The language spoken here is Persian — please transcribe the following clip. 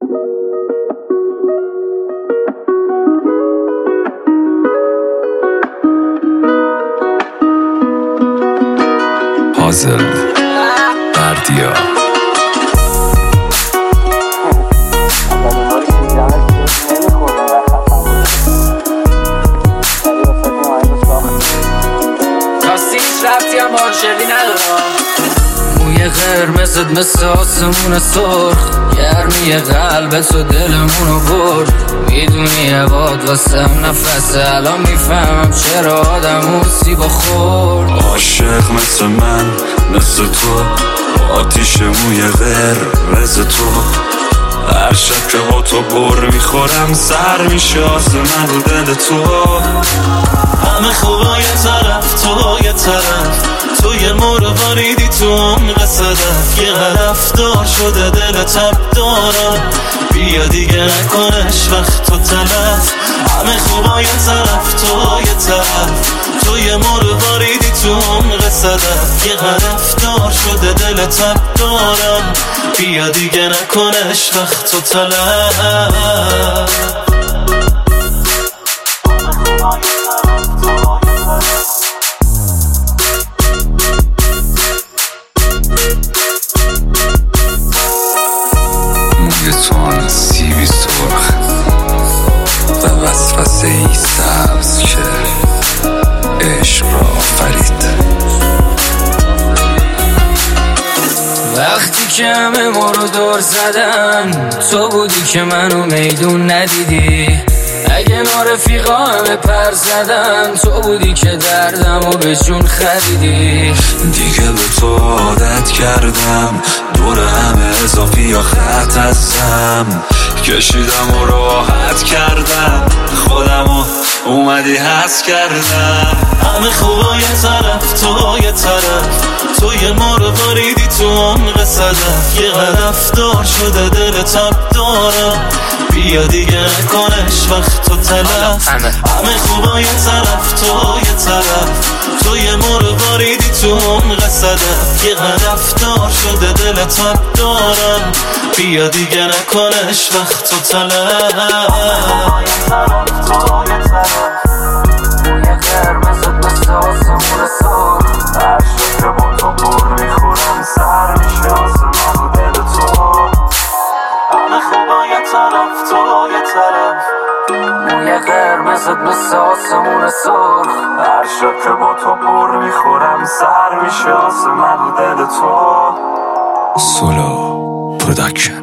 پازل بردیا موی قرمزت مثل آسمون سرخ، گرمی قلبت و دلمونو برد. میدونی عباد واسم نفسه، الان میفهمم چرا آدم سیبا خورد. عاشق مثل من مثل تو، آتیش موی قرمز تو. هر شب که با تو بر میخورم سر میشه آسمون رو دل تو. همه خوبا یه طرف، تو یه طرف، تو یه مرواریدی تو عمق صدف. یه رفتار شده دل تب دارم، بیا دیگه نکنش وقت تو تلف. همه خوبا یه طرف، تو یه طرف، تو یه مرواریدی تو عمق صدف. یه رفتار شده دل تب دارم، بیا دیگه نکنش وقت تو تلف. موی تو آن سیبی سرخ و وسوسه ای سبز که عشق را آفرید. وقتی که همه ما رو دور زدن، تو بودی که منو میدون ندیدی. اگه رفیقا همه پر زدن، تو بودی که دردمو به جون خریدی. دیگه به تو عادت کردم، دور همه اضافی یا خط هستم. کشیدم و راحت کردم، خودمو اومدی حس کردم. همه خوبا یه طرف، تو یه طرف، تو یه مرواریدی تو عمق صدف. یه رفتار شده دل تب دارم، بیا دیگه نکنش وقت تو تلف. همه خوبا یه طرف، تو یه طرف، تو یه مرواریدی تو عمق صدف. یه رفتار شده دل تب دارم، بیا دیگه نکنش وقت تو تلف. تو یه طرف، موی قرمزت مثل آسمون سرخ. هر شب که با تو بر میخورم سر میشه آسمون رو دل تو. همه خوبا یه طرف، تو یه طرف، موی قرمزت مثل آسمون سرخ. هر شب که با تو بر میخورم سر میشه آسمون رو دل تو. سولو پروداکشن.